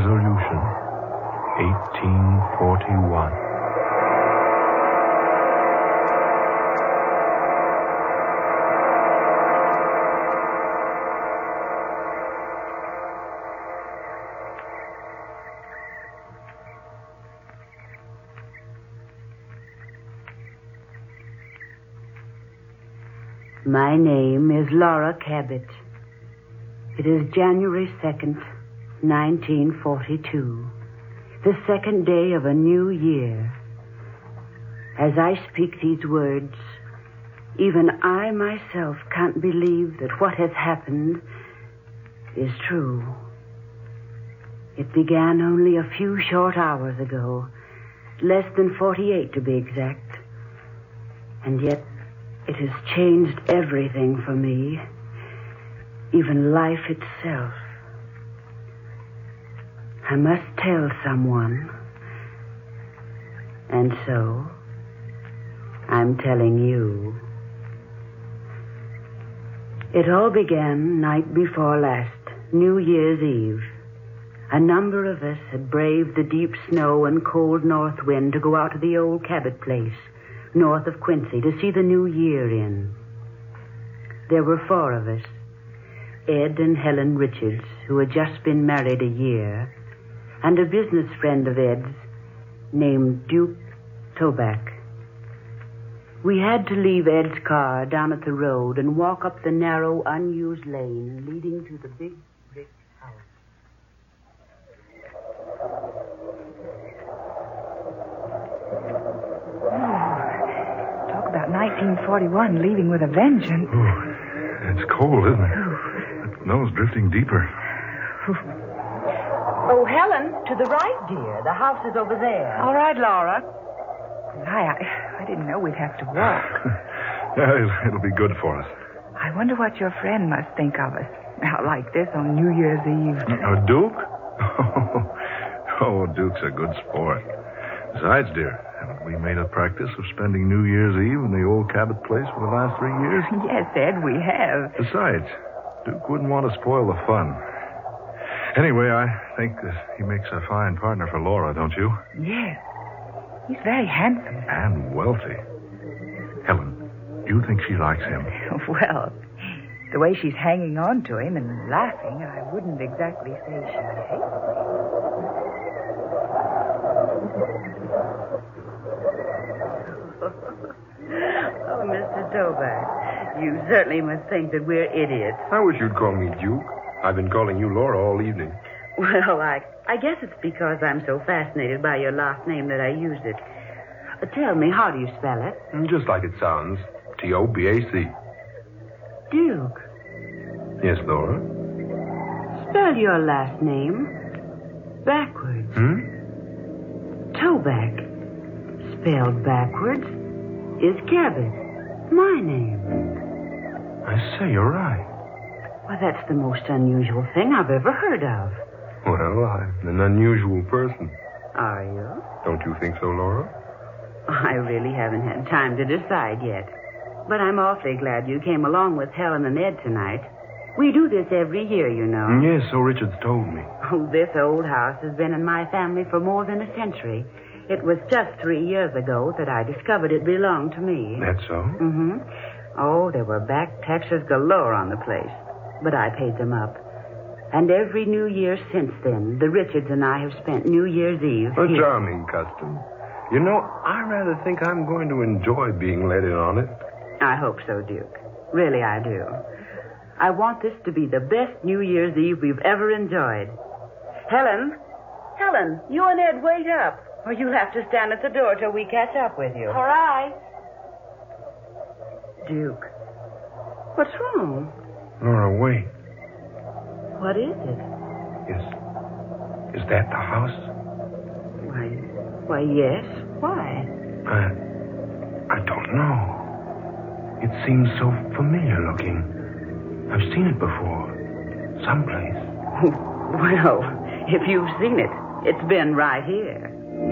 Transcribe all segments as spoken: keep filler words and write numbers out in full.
Resolution, eighteen forty-one. My name is Laura Cabot. It is January second, nineteen forty-two, the second day of a new year. As I speak these words, even I myself can't believe that what has happened is true. It began only a few short hours ago, less than forty-eight to be exact. And yet, it has changed everything for me, even life itself. I must tell someone. And so, I'm telling you. It all began night before last, New Year's Eve. A number of us had braved the deep snow and cold north wind to go out to the old Cabot place, north of Quincy, to see the new year in. There were four of us. Ed and Helen Richards, who had just been married a year, and a business friend of Ed's named Duke Toback. We had to leave Ed's car down at the road and walk up the narrow, unused lane leading to the big brick house. About nineteen forty-one, leaving with a vengeance. Oh, it's cold, isn't it? The snow's drifting deeper. Oh, Helen, to the right, dear. The house is over there. All right, Laura. I, I, I didn't know we'd have to walk. Yeah, it'll, it'll be good for us. I wonder what your friend must think of us, out like this on New Year's Eve. Uh, Duke? Oh, Duke's a good sport. Besides, dear, haven't we made a practice of spending New Year's Eve in the old Cabot place for the last three years? Yes, Ed, we have. Besides, Duke wouldn't want to spoil the fun. Anyway, I think that he makes a fine partner for Laura, don't you? Yes. He's very handsome. And wealthy. Helen, do you think she likes him? Well, the way she's hanging on to him and laughing, I wouldn't exactly say she hates him. Oh, Mister Toback, you certainly must think that we're idiots. I wish you'd call me Duke. I've been calling you Laura all evening. Well, I, I guess it's because I'm so fascinated by your last name that I used it. Uh, tell me, how do you spell it? Just like it sounds. T O B A C. Duke. Yes, Laura? Spell your last name backwards. Hmm? Toback, spelled backwards, is Cabot, my name. I say, you're right. Well, that's the most unusual thing I've ever heard of. Well, I'm an unusual person. Are you? Don't you think so, Laura? I really haven't had time to decide yet. But I'm awfully glad you came along with Helen and Ed tonight. We do this every year, you know. Yes, so Richards told me. Oh, this old house has been in my family for more than a century. It was just three years ago that I discovered it belonged to me. That's so? Mm-hmm. Oh, there were back taxes galore on the place, but I paid them up. And every New Year since then, the Richards and I have spent New Year's Eve A here. charming custom. You know, I rather think I'm going to enjoy being let in on it. I hope so, Duke. Really, I do. I want this to be the best New Year's Eve we've ever enjoyed. Helen, Helen, you and Ed wait up, or you'll have to stand at the door till we catch up with you. All right. Duke, what's wrong? Laura, wait. What is it? Is... is that the house? Why, why, yes. Why? I... I don't know. It seems so familiar looking. I've seen it before. Someplace. Well, if you've seen it, it's been right here.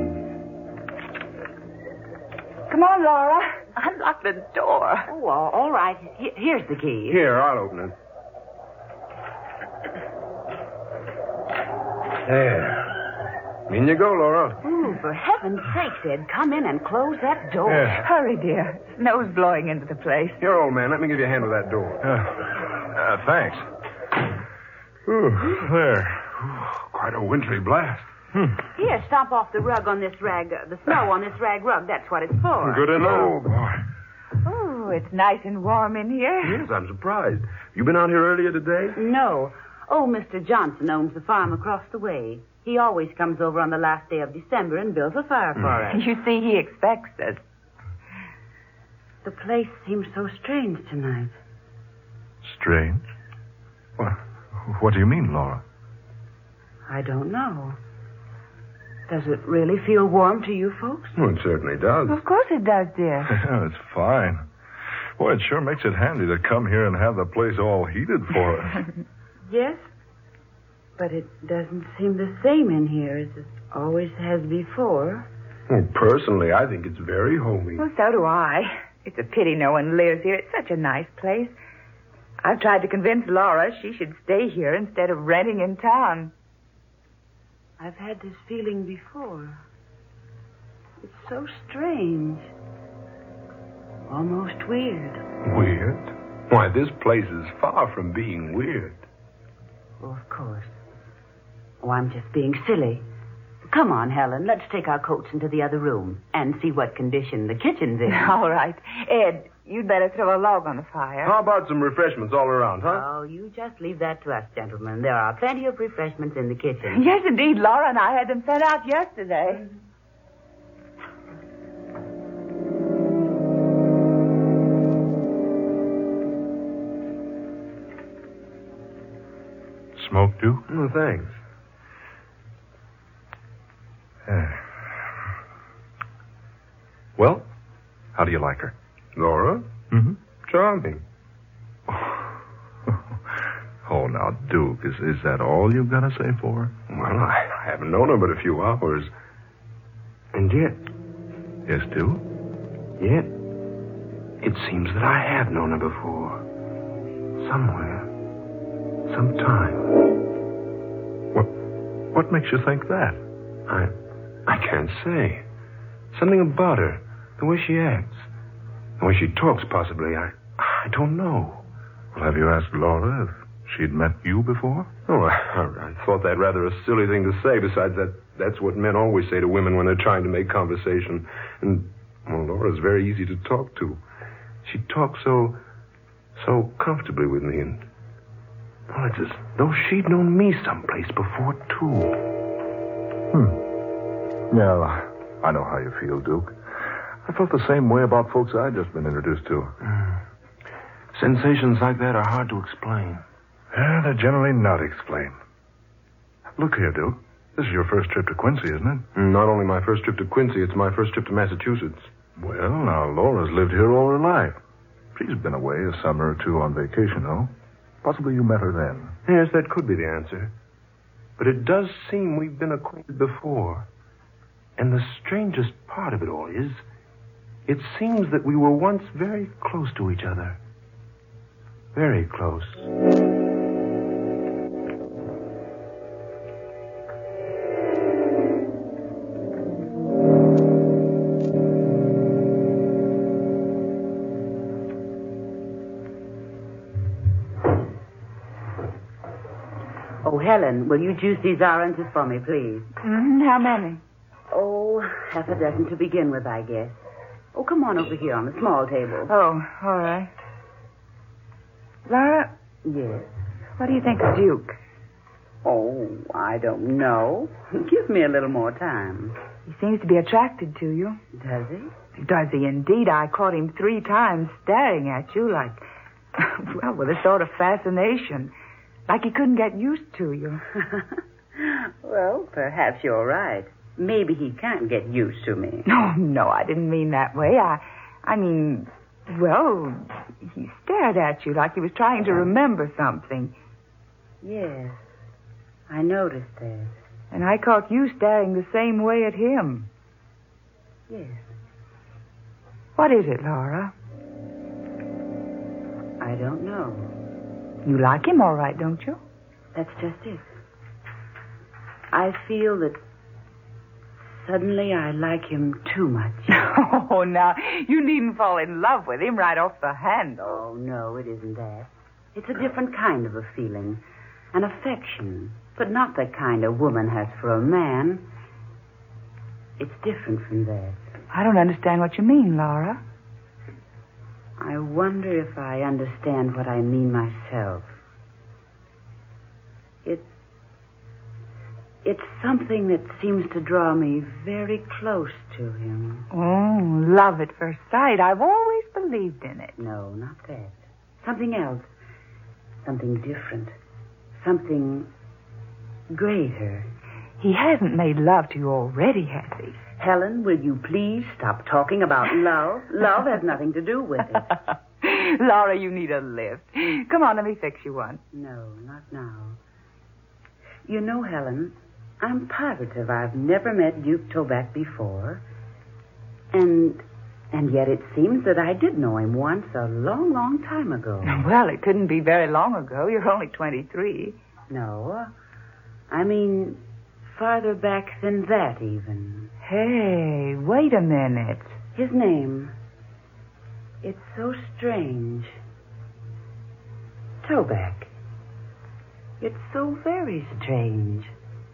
Come on, Laura. Unlock the door. Oh, all all right. He- here's the key. Here, I'll open it. There. In you go, Laura. Oh, for heaven's sake, Ed, come in and close that door. Yeah. Hurry, dear. Snow's blowing into the place. Here, old man, let me give you a hand with that door. Uh, uh, thanks. Ooh, there. Ooh, quite a wintry blast. Hmm. Here, stomp off the rug on this rag, uh, the snow on this rag rug. That's what it's for. Good to know. Oh, boy. Oh, it's nice and warm in here. Yes, I'm surprised. You been out here earlier today? No. Oh, Mister Johnson owns the farm across the way. He always comes over on the last day of December and builds a fire for us. You see, he expects us. The place seems so strange tonight. Strange? What, what do you mean, Laura? I don't know. Does it really feel warm to you folks? Well, it certainly does. Of course it does, dear. Yeah, it's fine. Boy, it sure makes it handy to come here and have the place all heated for us. Yes, but it doesn't seem the same in here as it always has before. Well, personally, I think it's very homey. Well, so do I. It's a pity no one lives here. It's such a nice place. I've tried to convince Laura she should stay here instead of renting in town. I've had this feeling before. It's so strange. Almost weird. Weird? Why, this place is far from being weird. Oh, of course. Oh, I'm just being silly. Come on, Helen. Let's take our coats into the other room and see what condition the kitchen's in. All right. Ed, you'd better throw a log on the fire. How about some refreshments all around, huh? Oh, you just leave that to us, gentlemen. There are plenty of refreshments in the kitchen. Yes, indeed. Laura and I had them sent out yesterday. Smoke, Duke? Oh, thanks. Yeah. Well, how do you like her? Laura? Mm-hmm. Charming. Oh, now, Duke, is, is that all you've got to say for her? Well, I, I haven't known her but a few hours. And yet, Yes, Duke? yet, it seems that I have known her before. Somewhere. Sometime. What, what makes you think that? I, I can't say. Something about her. The way she acts. The way she talks, possibly. I, I don't know. Well, have you asked Laura if she'd met you before? Oh, I, I thought that rather a silly thing to say. Besides, that that's what men always say to women when they're trying to make conversation. And, well, Laura's very easy to talk to. She talks so, so comfortably with me. And, well, it's as though she'd known me someplace before, too. Hmm. Yeah, I know how you feel, Duke. I felt the same way about folks I'd just been introduced to. Mm. Sensations like that are hard to explain. Yeah, they're generally not explained. Look here, Duke. This is your first trip to Quincy, isn't it? Not only my first trip to Quincy, it's my first trip to Massachusetts. Well, now, Laura's lived here all her life. She's been away a summer or two on vacation, though. Possibly you met her then. Yes, that could be the answer. But it does seem we've been acquainted before. And the strangest part of it all is, it seems that we were once very close to each other. Very close. Oh, Helen, will you juice these oranges for me, please? Mm, how many? Oh, half a dozen to begin with, I guess. Oh, come on over here on the small table. Oh, all right. Laura, Yes. what do you think of Duke? Oh, I don't know. Give me a little more time. He seems to be attracted to you. Does he? Does he indeed? I caught him three times staring at you like, well, with a sort of fascination. Like he couldn't get used to you. Well, perhaps you're right. Maybe he can't get used to me. No, no, I didn't mean that way. I, I mean, well, he stared at you like he was trying to remember something. Yes, I noticed that. And I caught you staring the same way at him. Yes. What is it, Laura? I don't know. You like him all right, don't you? That's just it. I feel that Suddenly, I like him too much. Oh, now, you needn't fall in love with him right off the handle. Oh, no, it isn't that. It's a different kind of a feeling. An affection. But not the kind a woman has for a man. It's different from that. I don't understand what you mean, Laura. I wonder if I understand what I mean myself. It, it's something that seems to draw me very close to him. Oh, love at first sight. I've always believed in it. No, not that. Something else. Something different. Something greater. He hasn't made love to you already, has he? Helen, will you please stop talking about love? Love has nothing to do with it. Laura, you need a lift. Come on, let me fix you one. No, not now. You know, Helen, I'm positive I've never met Duke Toback before. And and yet it seems that I did know him once a long, long time ago. Well, it couldn't be very long ago. You're only twenty-three. No, I mean farther back than that, even. Hey, wait a minute. His name. It's so strange. Toback. It's so very strange.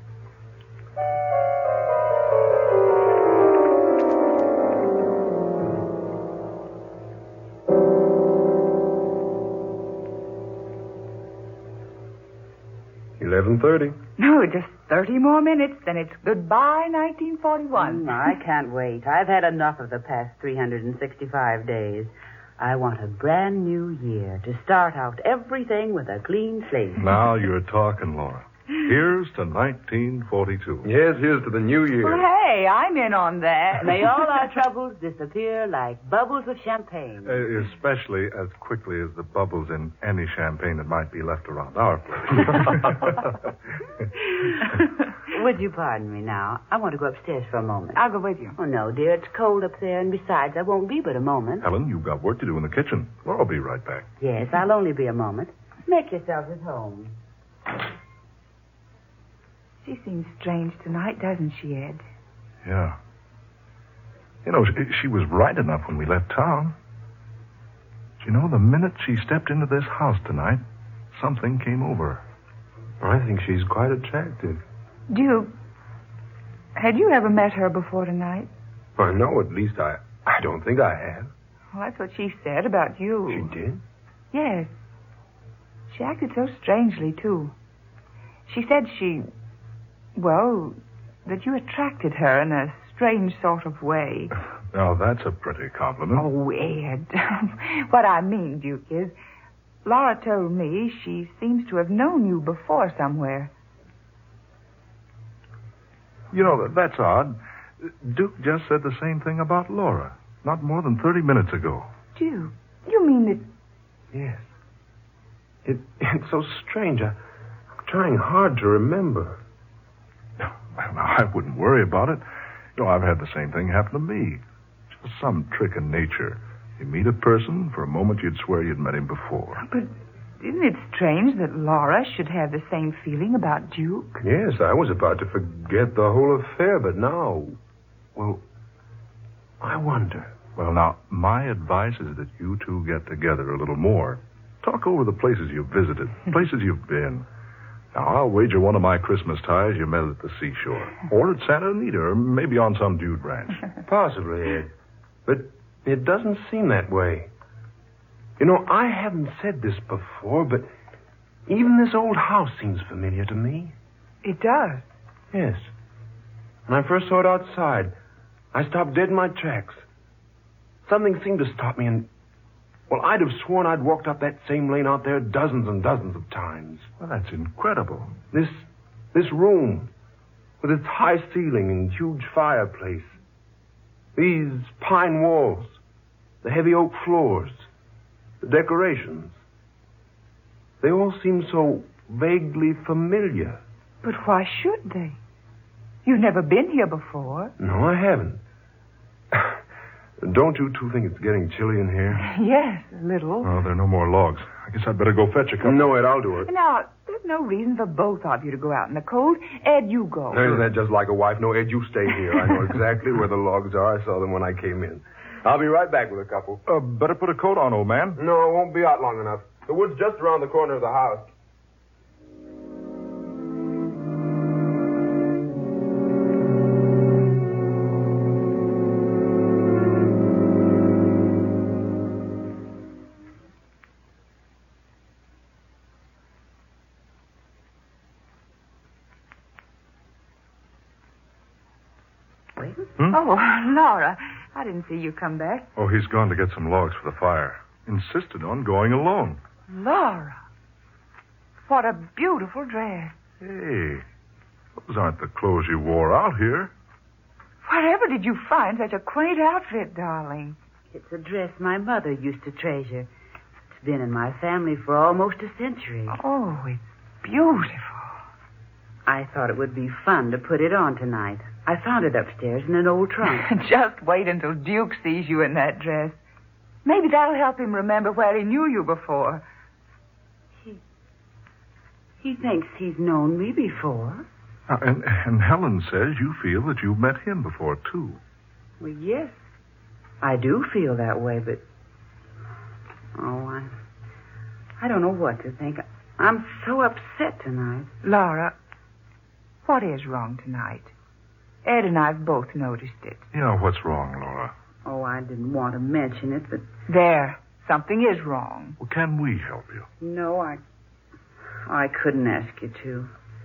eleven thirty. No, just thirty more minutes, then it's goodbye, nineteen forty-one. Mm, I can't wait. I've had enough of the past three hundred sixty-five days. I want a brand new year to start out everything with a clean slate. Now you're talking, Laura. Here's to nineteen forty-two. Yes, here's to the new year. Well, hey, I'm in on that. May all our troubles disappear like bubbles of champagne. Uh, especially as quickly as the bubbles in any champagne that might be left around our place. Would you pardon me now? I want to go upstairs for a moment. I'll go with you. Oh, no, dear. It's cold up there, and besides, I won't be but a moment. Helen, you've got work to do in the kitchen. Laura'll be right back. Yes, I'll only be a moment. Make yourself at home. She seems strange tonight, doesn't she, Ed? Yeah. You know, she, she was right enough when we left town. But you know, the minute she stepped into this house tonight, something came over her. I think she's quite attractive. Duke, had you ever met her before tonight? I know, at least I, I don't think I have. Well, that's what she said about you. She did? Yes. She acted so strangely, too. She said she... Well, that you attracted her in a strange sort of way. Now, that's a pretty compliment. Oh, Ed. What I mean, Duke, is Laura told me she seems to have known you before somewhere. You know, that's odd. Duke just said the same thing about Laura, not more than thirty minutes ago. Duke, you mean that... Yes. It, it's so strange. I, I'm trying hard to remember. Well, I wouldn't worry about it. You know, I've had the same thing happen to me. Just some trick in nature. You meet a person, for a moment you'd swear you'd met him before. But isn't it strange that Laura should have the same feeling about Duke? Yes, I was about to forget the whole affair, but now... Well, I wonder. Well, now, my advice is that you two get together a little more. Talk over the places you've visited, places you've been. Now, I'll wager one of my Christmas ties you met at the seashore. Or at Santa Anita, or maybe on some dude ranch. Possibly, Ed. But it doesn't seem that way. You know, I haven't said this before, but even this old house seems familiar to me. It does. Yes. When I first saw it outside, I stopped dead in my tracks. Something seemed to stop me, and... Well, I'd have sworn I'd walked up that same lane out there dozens and dozens of times. Well, that's incredible. This this room, with its high ceiling and huge fireplace. These pine walls, the heavy oak floors, the decorations. They all seem so vaguely familiar. But why should they? You've never been here before. No, I haven't. Don't you two think it's getting chilly in here? Yes, a little. Oh, there are no more logs. I guess I'd better go fetch a couple. No, Ed, I'll do it. Now, there's no reason for both of you to go out in the cold. Ed, you go. Isn't that just like a wife? No, Ed, you stay here. I know exactly where the logs are. I saw them when I came in. I'll be right back with a couple. Uh, better put a coat on, old man. No, I won't be out long enough. The wood's just around the corner of the house. Hmm? Oh, Laura, I didn't see you come back. Oh, he's gone to get some logs for the fire. Insisted on going alone. Laura, what a beautiful dress. Hey, those aren't the clothes you wore out here. Wherever did you find such a quaint outfit, darling? It's a dress my mother used to treasure. It's been in my family for almost a century. Oh, it's beautiful. I thought it would be fun to put it on tonight. I found it upstairs in an old trunk. Just wait until Duke sees you in that dress. Maybe that'll help him remember where he knew you before. He, he thinks he's known me before. Uh, and, and Helen says you feel that you've met him before, too. Well, yes. I do feel that way, but... Oh, I... I don't know what to think. I'm so upset tonight. Laura, what is wrong tonight? Ed and I've both noticed it. Yeah, what's wrong, Laura? Oh, I didn't want to mention it, but... There. Something is wrong. Well, can we help you? No, I... I couldn't ask you to.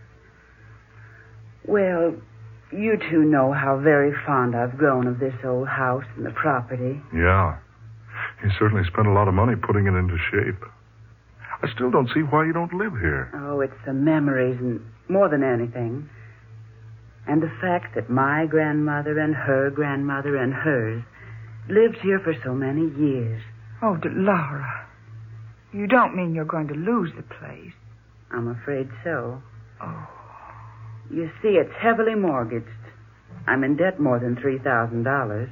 Well, you two know how very fond I've grown of this old house and the property. Yeah. You certainly spent a lot of money putting it into shape. I still don't see why you don't live here. Oh, it's the memories and more than anything. And the fact that my grandmother and her grandmother and hers lived here for so many years. Oh, d- Laura, you don't mean you're going to lose the place? I'm afraid so. Oh. You see, it's heavily mortgaged. I'm in debt more than three thousand dollars.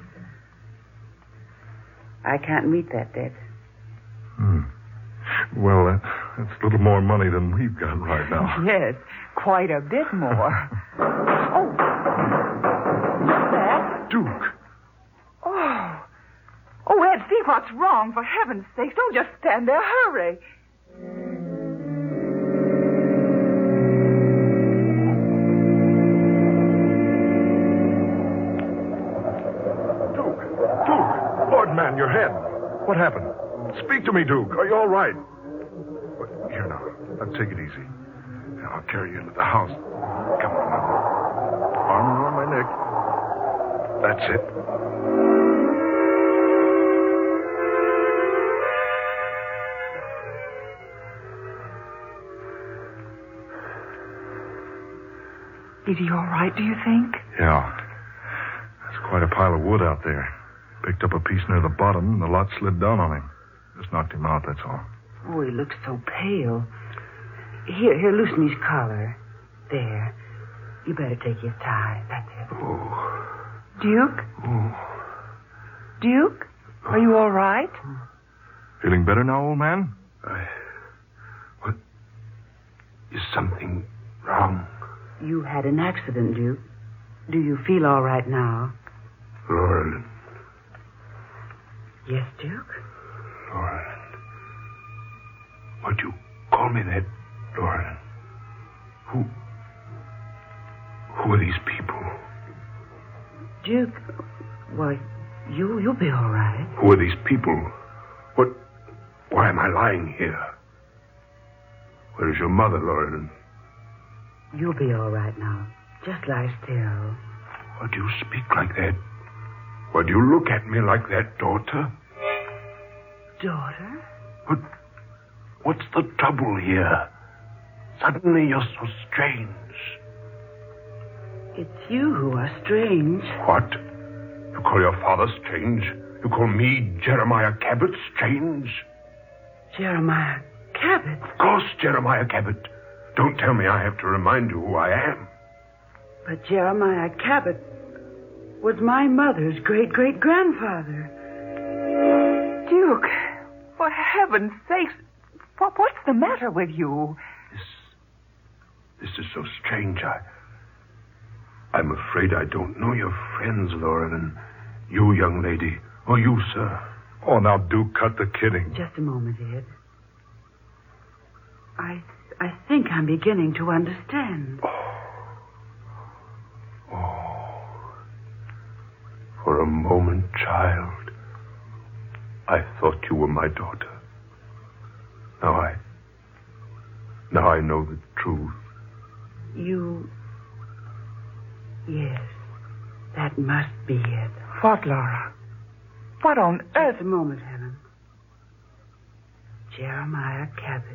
I can't meet that debt. Hmm. Well, uh, that's a little more money than we've got right now. Yes, quite a bit more. Oh, what's that? Duke. Oh. Oh, Ed, see what's wrong. For heaven's sake, don't just stand there. Hurry. Duke. Duke. Lord, man, your head. What happened? Speak to me, Duke. Are you all right? Here now. Now, take it easy. I'll carry you into the house. Come on now. Arm around my neck. That's it. Is he all right, do you think? Yeah. There's quite a pile of wood out there. Picked up a piece near the bottom, and the lot slid down on him. Just knocked him out, that's all. Oh, he looks so pale. Here, here, loosen his collar. There. You better take his tie. That's it. Oh. Duke? Oh. Duke? Are you all right? Feeling better now, old man? I... What? Is something wrong? You had an accident, Duke. Do you feel all right now? Laura. Yes, Duke? Laura. Why'd you call me that, Laura? Who... Who are these people? Duke, why, you, you'll be all right. Who are these people? What... Why am I lying here? Where is your mother, Lauren? You'll be all right now. Just lie still. Why do you speak like that? Why do you look at me like that, daughter? Daughter? What... What's the trouble here? Suddenly you're so strange. It's you who are strange. What? You call your father strange? You call me, Jeremiah Cabot, strange? Jeremiah Cabot? Of course, Jeremiah Cabot. Don't tell me I have to remind you who I am. But Jeremiah Cabot was my mother's great-great-grandfather. heaven's sakes, what, what's the matter with you? This, this is so strange. I, I'm afraid I don't know your friends, Laura, and you, young lady, or you, sir. Oh, now do cut the kidding. Just a moment, Ed. I, I think I'm beginning to understand. Oh. Oh. For a moment, child, I thought you were my daughter. Now I... Now I know the truth. You... Yes, that must be it. What, Laura? What on earth? Just a moment, Helen. Jeremiah Cabot.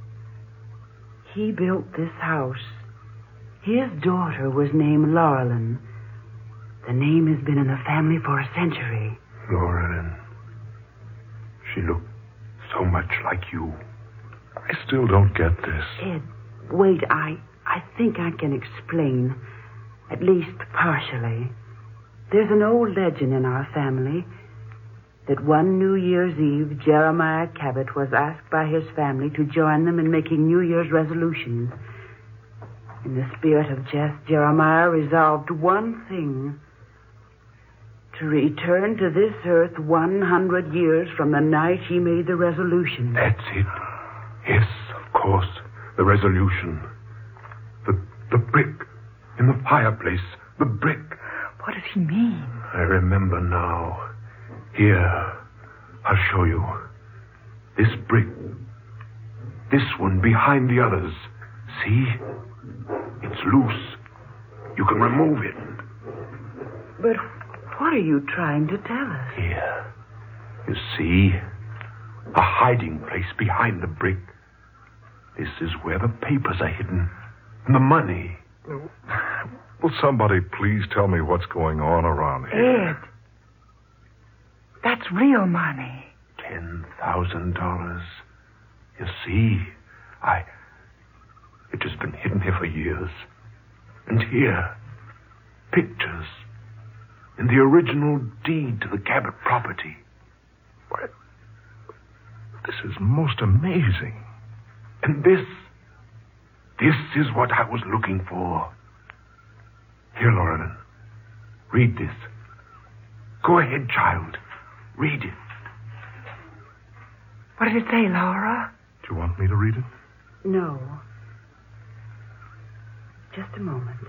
He built this house. His daughter was named Laurelyn. The name has been in the family for a century. Laurelyn. She looked so much like you. I still don't get this. Ed, wait, I, I think I can explain. At least partially. There's an old legend in our family that one New Year's Eve, Jeremiah Cabot was asked by his family to join them in making New Year's resolutions. In the spirit of jest, Jeremiah resolved one thing: to return to this earth one hundred years from the night he made the resolution. That's it. Yes, of course, the resolution. The, the brick in the fireplace. The brick. What does he mean? I remember now. Here, I'll show you. This brick. This one behind the others. See? It's loose. You can remove it. But what are you trying to tell us? Here. You see? A hiding place behind the brick. This is where the papers are hidden. And the money. Will somebody please tell me what's going on around here? Ed. That's real money. Ten thousand dollars. You see, I... It has been hidden here for years. And here, pictures. In the original deed to the Cabot property. Why, this is most amazing. And this... This is what I was looking for. Here, Laurelyn. Read this. Go ahead, child. Read it. What did it say, Laura? Do you want me to read it? No. Just a moment.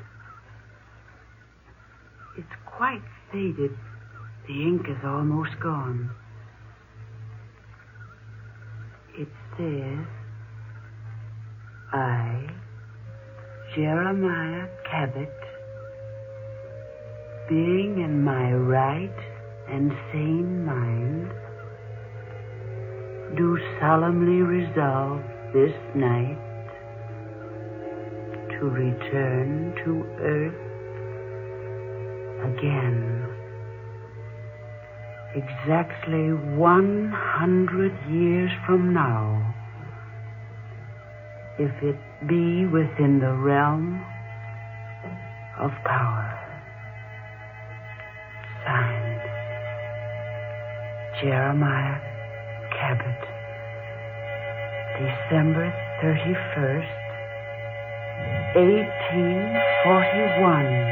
It's quite faded. The ink is almost gone. It says, I, Jeremiah Cabot, being in my right and sane mind, do solemnly resolve this night to return to earth again. Exactly one hundred years from now, if it be within the realm of power. Signed, Jeremiah Cabot. December thirty-first, eighteen forty-one.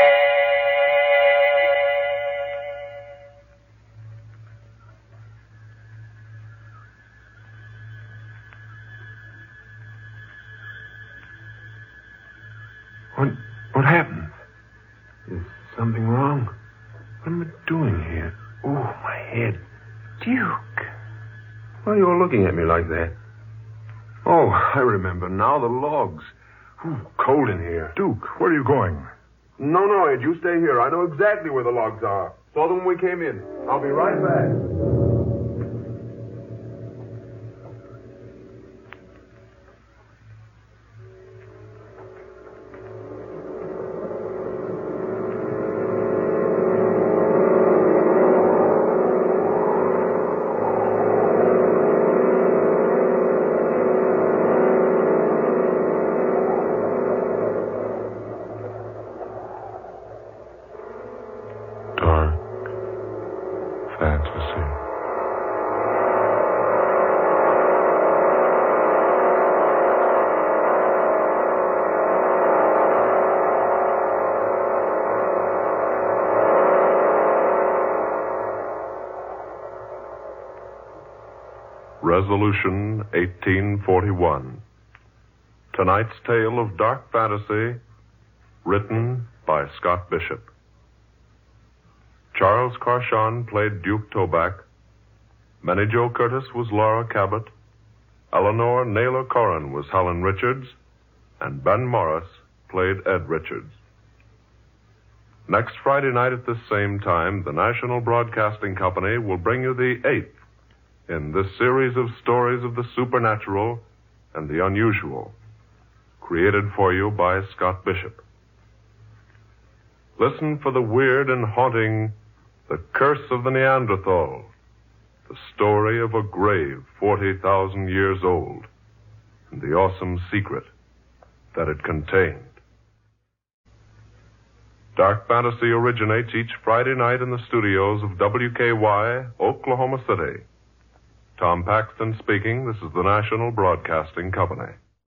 What, what happened? Is something wrong? What am I doing here? Oh, my head. Duke. Why are you all looking at me like that? Oh, I remember now, the logs. Ooh, cold in here. Duke, where are you going? No, no, Ed, you stay here. I know exactly where the logs are. Saw them when we came in. I'll be right back. Fantasy. Resolution eighteen forty-one. Tonight's tale of dark fantasy, written by Scott Bishop. Charles Carshon played Duke Toback. Manny Jo Curtis was Laura Cabot. Eleanor Naylor Corrin was Helen Richards. And Ben Morris played Ed Richards. Next Friday night at this same time, the National Broadcasting Company will bring you the eighth in this series of stories of the supernatural and the unusual, created for you by Scott Bishop. Listen for the weird and haunting The Curse of the Neanderthal, the story of a grave forty thousand years old, and the awesome secret that it contained. Dark Fantasy originates each Friday night in the studios of W K Y, Oklahoma City. Tom Paxton speaking. This is the National Broadcasting Company.